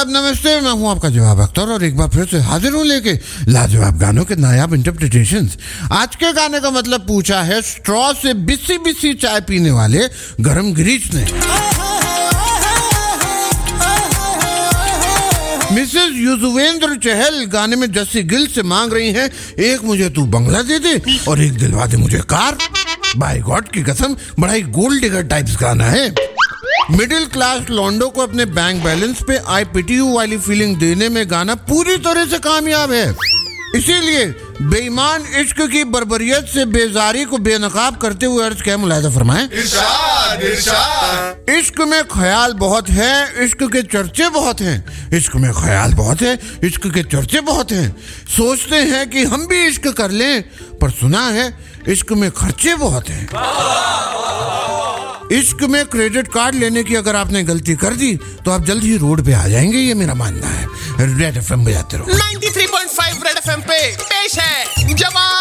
आदाब, नमस्ते। मैं हूं आपका जवाब अख्तर और एक बार फिर से हाजिर हूं लेके लाजवाब गानों के नायाब इंटरप्रिटेशंस। आज के गाने का मतलब पूछा है स्ट्रॉ से बिसी बिसी चाय पीने वाले गरम गिरीश ने। मिसेस युजवेंद्र चहल गाने में जस्सी गिल से मांग रही हैं, एक मुझे तू बंगला दे दे और एक दिलवा दे मुझे कार। बाय गॉड की कसम, बड़ा ही गोल्ड डिगर टाइप्स गाना है। मिडिल क्लास लॉन्डो को अपने बैंक बैलेंस पे आई पिटी यू वाली फीलिंग देने में गाना पूरी तरह से कामयाब है। इसीलिए बेईमान इश्क की बर्बरियत से बेजारी को बेनकाब करते हुए अर्ज क्या मुलाहिजा फरमाएं। इरशाद इरशाद। इश्क में ख्याल बहुत है, इश्क के चर्चे बहुत हैं। इश्क में ख्याल बहुत है, इश्क के चर्चे बहुत हैं। सोचते हैं कि हम भी इश्क कर लें, पर सुना है इश्क में खर्चे बहुत हैं। इश्क में क्रेडिट कार्ड लेने की अगर आपने गलती कर दी तो आप जल्द ही रोड पे आ जाएंगे, ये मेरा मानना है। रेड एफएम बजाते रहो। 93.5 रेड एफएम पे पेश है जवाब